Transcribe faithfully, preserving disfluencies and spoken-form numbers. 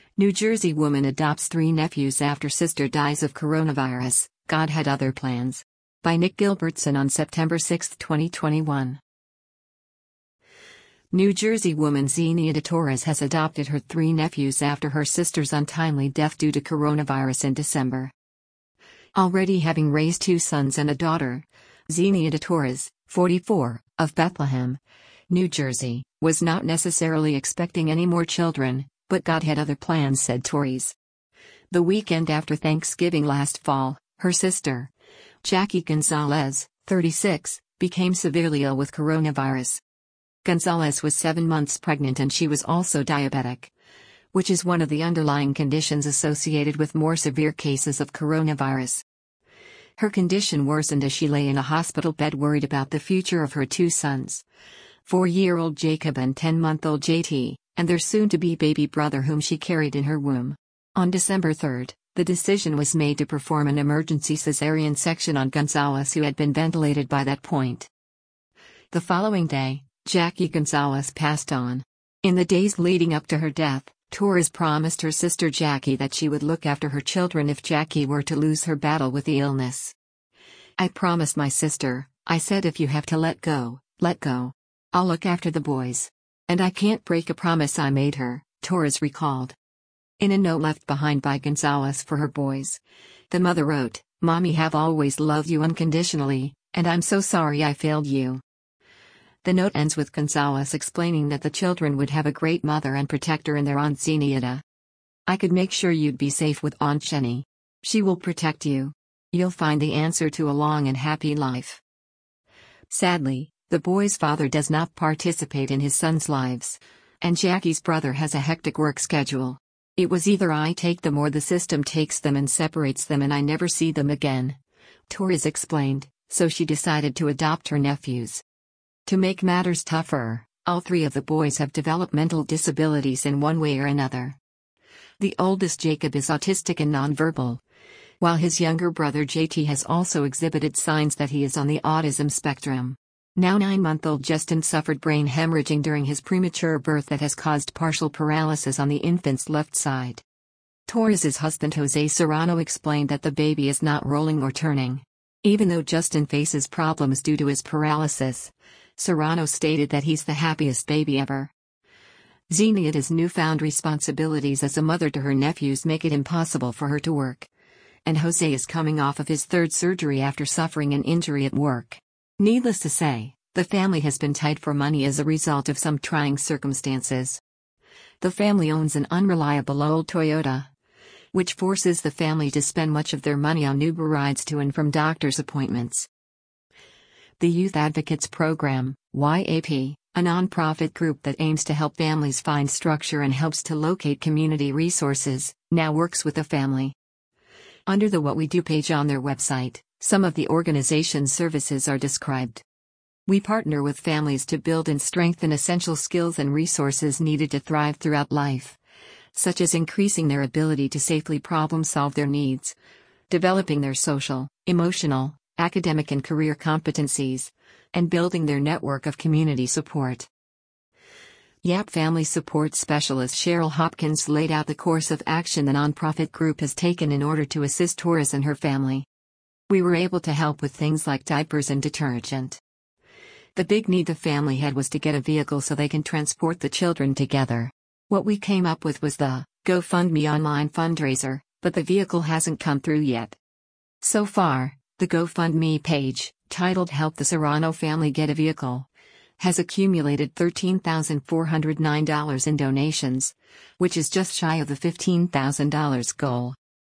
New Jersey woman adopts three nephews after sister dies of coronavirus. God had other plans. By Nick Gilbertson on September sixth, twenty twenty-one. New Jersey woman Zenyatta Torres has adopted her three nephews after her sister's untimely death due to coronavirus in December. Already having raised two sons and a daughter, Zenyatta Torres, forty-four, of Bethlehem, New Jersey, was not necessarily expecting any more children, but God had other plans, said Torres. The weekend after Thanksgiving last fall, her sister, Jackie Gonzalez, thirty-six, became severely ill with coronavirus. Gonzalez was seven months pregnant and she was also diabetic, which is one of the underlying conditions associated with more severe cases of coronavirus. Her condition worsened as she lay in a hospital bed worried about the future of her two sons, four-year-old Jacob and ten-month-old J T, and their soon-to-be baby brother whom she carried in her womb. On December third, the decision was made to perform an emergency cesarean section on Gonzalez, who had been ventilated by that point. The following day, Jackie Gonzalez passed on. In the days leading up to her death, Torres promised her sister Jackie that she would look after her children if Jackie were to lose her battle with the illness. "I promised my sister, I said if you have to let go, let go. I'll look after the boys. And I can't break a promise I made her," Torres recalled. In a note left behind by Gonzalez for her boys, the mother wrote, "Mommy have always loved you unconditionally, and I'm so sorry I failed you." The note ends with Gonzalez explaining that the children would have a great mother and protector in their Aunt Zenyatta. "I could make sure you'd be safe with Aunt Jenny. She will protect you. You'll find the answer to a long and happy life." Sadly, the boy's father does not participate in his sons' lives, and Jackie's brother has a hectic work schedule. "It was either I take them or the system takes them and separates them and I never see them again," Torres explained, so she decided to adopt her nephews. To make matters tougher, all three of the boys have developmental disabilities in one way or another. The oldest Jacob is autistic and nonverbal, while his younger brother J T has also exhibited signs that he is on the autism spectrum. Now nine-month-old Justin suffered brain hemorrhaging during his premature birth that has caused partial paralysis on the infant's left side. Torres's husband Jose Serrano explained that the baby is not rolling or turning. Even though Justin faces problems due to his paralysis, Serrano stated that he's the happiest baby ever. Zenyatta's newfound responsibilities as a mother to her nephews make it impossible for her to work. And Jose is coming off of his third surgery after suffering an injury at work. Needless to say, the family has been tight for money as a result of some trying circumstances. The family owns an unreliable old Toyota, which forces the family to spend much of their money on Uber rides to and from doctor's appointments. The Youth Advocates Program, Y A P, a nonprofit group that aims to help families find structure and helps to locate community resources, now works with the family. Under the What We Do page on their website, some of the organization's services are described. "We partner with families to build and strengthen essential skills and resources needed to thrive throughout life, such as increasing their ability to safely problem-solve their needs, developing their social, emotional, academic and career competencies, and building their network of community support." Y A P Family Support Specialist Cheryl Hopkins laid out the course of action the nonprofit group has taken in order to assist Torres and her family. "We were able to help with things like diapers and detergent. The big need the family had was to get a vehicle so they can transport the children together. What we came up with was the GoFundMe online fundraiser, but the vehicle hasn't come through yet. So far, the GoFundMe page, titled Help the Serrano Family Get a Vehicle, has accumulated thirteen thousand four hundred nine dollars in donations, which is just shy of the fifteen thousand dollars goal.